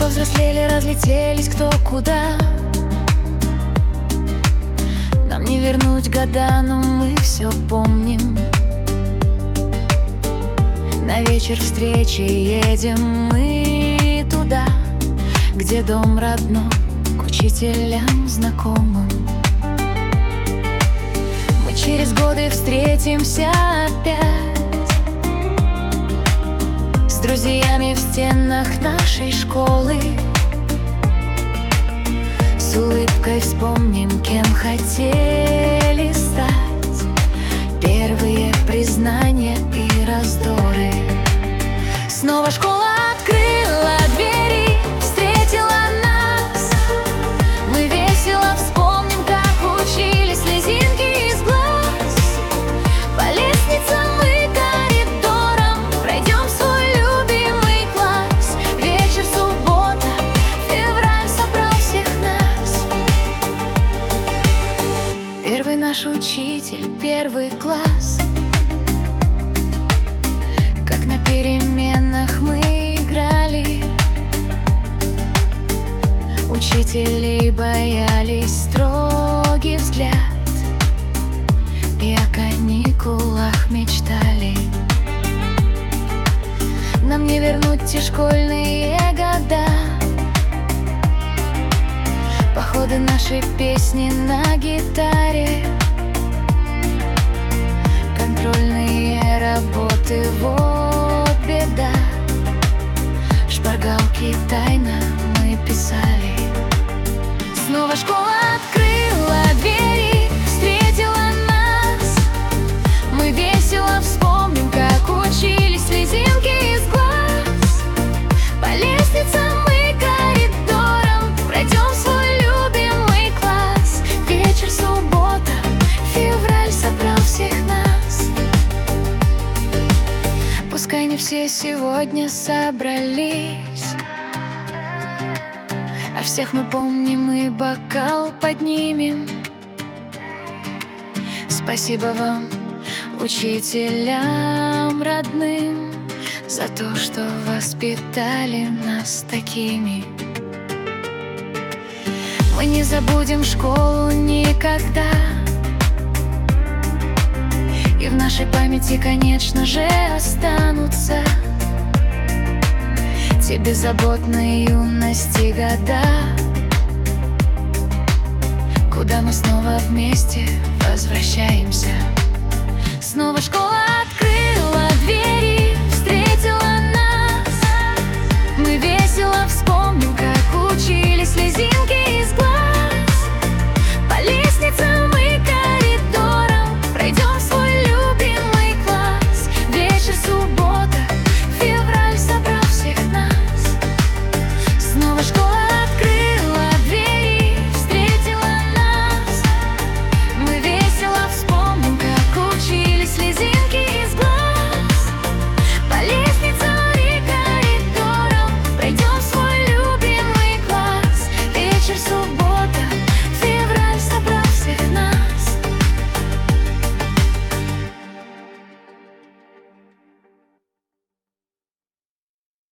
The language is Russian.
повзрослели, разлетелись кто куда. Нам не вернуть года, но мы все помним. На вечер встречи едем мы туда, где дом родной, к учителям знакомым. Мы через годы встретимся опять с друзьями в стенах нашей школы. С улыбкой вспомним, кем хотели стать. Первые признания и раздоры. Снова школа открыла двери, встретила нас. Мы весело вспомним, как учились, слезинки из глаз. По лестницам и коридорам пройдем свой любимый класс. Вечер, суббота, февраль собрал всех нас. Первый наш учитель, первый класс. Как на переменах мы играли, учителей боялись строгий взгляд, и о каникулах мечтали. Нам не вернуть те школьные года, походы нашей песни на гитаре, контрольные работы, вот беда. Шпаргалки тайно мы писали. Снова школа открыла двери, встретила нас. Мы весело вспомним, как учились, слезинки из глаз. По лестницам и коридорам пройдем свой любимый класс. Вечер, суббота, февраль собрал всех нас. Пускай не все сегодня собрались, а всех мы помним и бокал поднимем. Спасибо вам, учителям родным, за то, что воспитали нас такими. Мы не забудем школу никогда, и в нашей памяти, конечно же, останутся те беззаботные юности года, куда мы снова вместе возвращаемся. Снова школа